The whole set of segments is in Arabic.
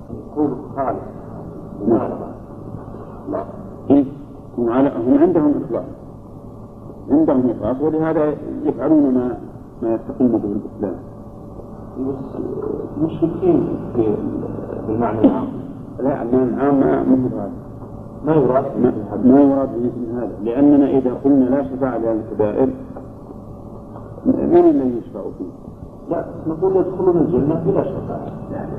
يقول خالص لا هم عندهم إخلاص، عندهم إخلاص، ولهذا يفعلون ما يستقيم به الإسلام. مشركين بالمعنى العام. لا، المعنى العام ما يراد بمثل هذا، لأننا إذا قلنا لا شفاعة لأهل الكبائر من الذي يشفع فيه؟ لا، نقول يدخلون الجنة بلا شفاعة.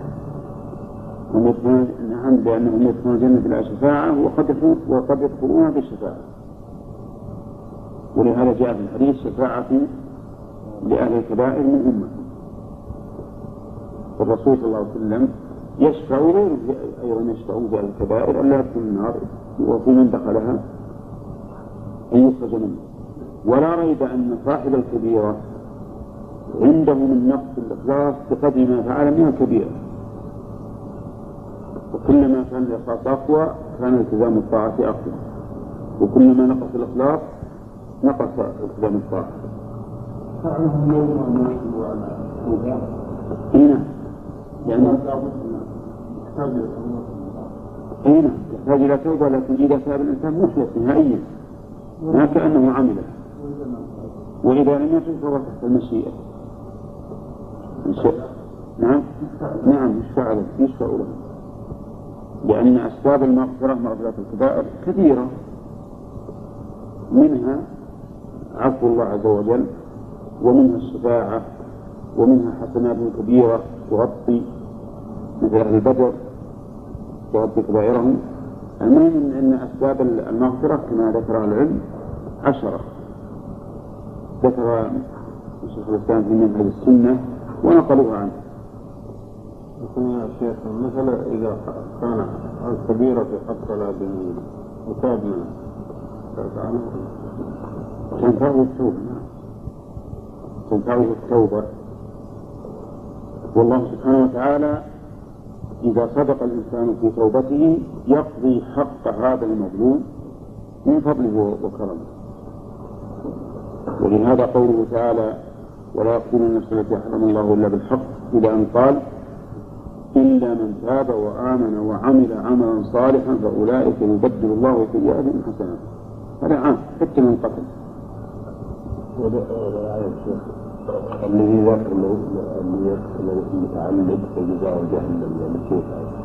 نعم، لأنهم يدخلون الجنة بلا شفاعة وقد يدخلونها بالشفاعة. ولهذا جاء في الحديث شفاعة لأهل الكبائر من أمة. الرسول صلى الله عليه وسلم يشفع غيره أيضا يشفعون بأهل الكبائر أن لا يدخل النار وفي من دخلها أن يخرج منه. ولا ريب أن صاحب الكبيرة عنده من نقص الإخلاص بقدر ما فعل من الكبيرة، وكلما كان الإخلاص أقوى كان التزام الطاعة أقوى، وكلما نقص الإخلاص نقص التزام الطاعة. فعلهم يوم ما يحب على توبة. هنا يعني يحتاج إلى توبة، لكن إذا تاب الإنسان مخلص نهائيا ما كأنه عمله، وإذا لم يتب فهو تحت المشيئة. نعم يشفع له، لأن أسباب المغفرة مغفرة الكبائر كثيرة، منها عفو الله عز وجل، ومنها الشفاعة، ومنها حسنات كبيرة تغطي مثل أهل البدر تغطي كبائرهم. المهم أن أسباب المغفرة كما ذكر العلم 10، ذكر الشيخ الإسلام في منهج السنة ونقلوها عنه. يا شيخ، مثلا إذا كان الكبيرة حصل بالمتاب منه تنفعه التوبة. والله سبحانه وتعالى إذا صدق الإنسان في توبته يقضي حق هذا المظلوم من فضله وكرمه. ولهذا قوله تعالى ولا يقتلون النفس التي حرم الله إلا بالحق، إلى أن قال إلا من تاب وآمن وعمل عملا صالحا فأولئك يبدل الله سيئاتهم حسنات. هذا عام حتى من قتل. الذي ذكر الذي يقتل المتعمد فجزاء جهنم يعني كيف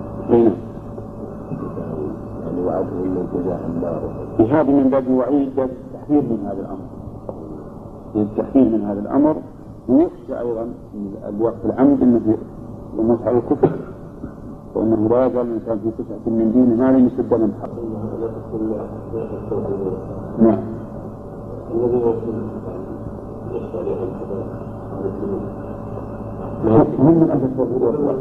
يعني وعده من جزاء النار. هذا من باب وعيد التحذير من هذا الأمر، التحذير من هذا الأمر، ويخشى أيضا الوقت العمد أنه يموت على الكفر، وأنه لا يزال الإنسان في تسعة من دين ما لم يسد من حق. نعم. الذي يقول يشفع لأهل الكبائر هم من أهل التوحيد.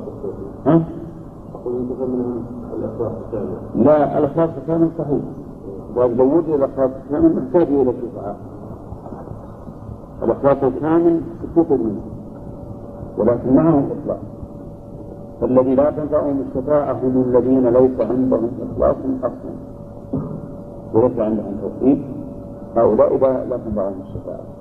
أقول أنت منهم الأخلاق الكامل. لا، الأخلاق الكامل صحيح، وإذا وجد الأخلاق الكامل محتاج إلى الشفاعة. الأخلاق الكامل تفوت منه، ولكن معهم إخلاص. فالذي لا تنفعهم الشفاعة هم الذين ليس عندهم إخلاص أصلا وليس عندهم توحيد، هؤلاء لا تنفعهم الشفاعة.